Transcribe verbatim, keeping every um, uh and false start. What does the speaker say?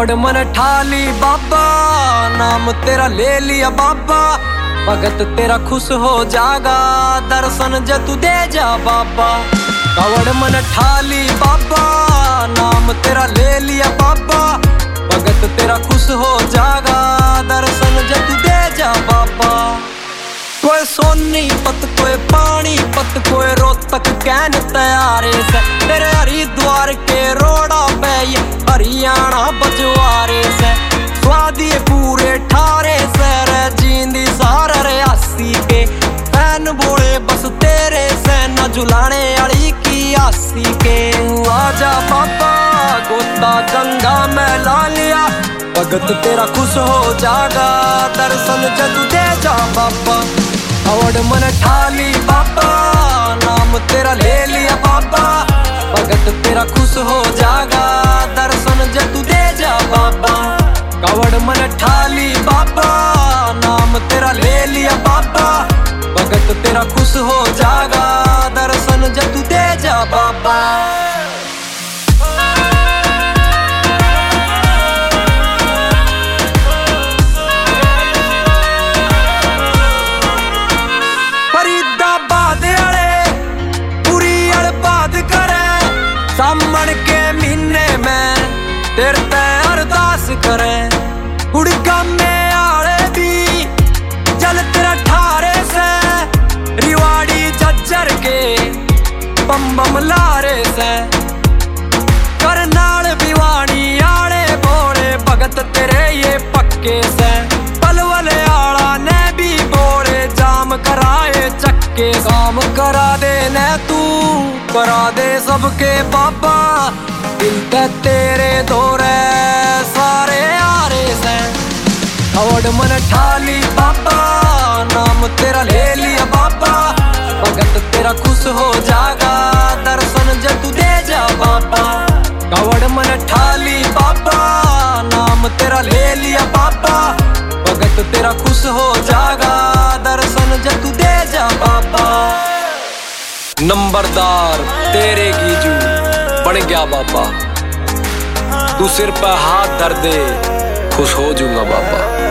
कवड़ मन ठाली बाबा, नाम तेरा ले लिया बाबा, भगत तेरा खुश हो जागा, दर्शन ज तू दे जा बाबा। कवड़ मन ठाली बाबा, नाम तेरा ले लिया बाबा, भगत तेरा खुश हो जागा, दर्शन ज तू दे जा बाबा। कोई सोनी पत कोई पानी पत कोई रोहतक कैन तैयारे से, तेरे हरिद्वार के रोड़ा पे ये हरियाणा बजवारे से, स्वादी पूरे ठारे से रे जींदी सारा रे आसी के, फैन बोले बस तेरे से न झुलाने अड़ी की आसी के। आजा बाबा गोता गंगा में ला लिया, भगत तेरा खुश हो जागा, दर्शन जदू दे जा बाबा। कवड़ मन ठाली बाबा, नाम तेरा ले लिया बाबा, भगत तेरा खुश हो जागा, दर्शन जदू दे जा बाबा। कवड़ मन ठाली बाबा, नाम तेरा ले लिया बाबा, भगत तेरा खुश हो जागा, दर्शन जदू दे जा बाबा। सामण के महीने में तेरे ते अरदास करे, हुड़का में आले भी जल तेरा ठारे से, रिवाड़ी झज्जर के बम बम लारे से, करनाल भिवानी आले बोले भगत तेरे ये पक्के से, पलवल आला ने भी बोले जाम कराए चक्के, काम करा दे ने तू करा दे सबके बाबा, दिल ते तेरे दौरे सारे आरे से। कवड़ मन ठाली बाबा, नाम तेरा ले लिया बाबा, भगत तेरा खुश हो जागा, दर्शन जदू दे जा बाबा। कवड़ मन ठाली बाबा, नाम तेरा ले लिया बाबा, भगत तेरा खुश हो जागा, दर्शन जदू दे जा बाबा। नंबरदार तेरे गीजू बन गया बाबा, तू सिर पे हाथ धर दे खुश हो जाऊंगा बाबा।